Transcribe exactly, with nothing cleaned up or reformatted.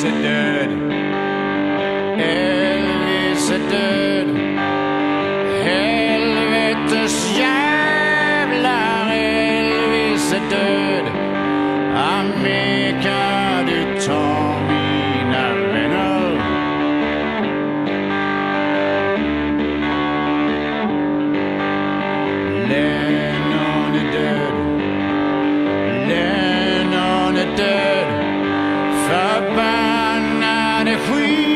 Elvis är död. Elvis är död. Helvetes jävlar, Elvis är död. Amerika, du tar mina vänner. Lennon är död. Lennon är död. Förbannade skit.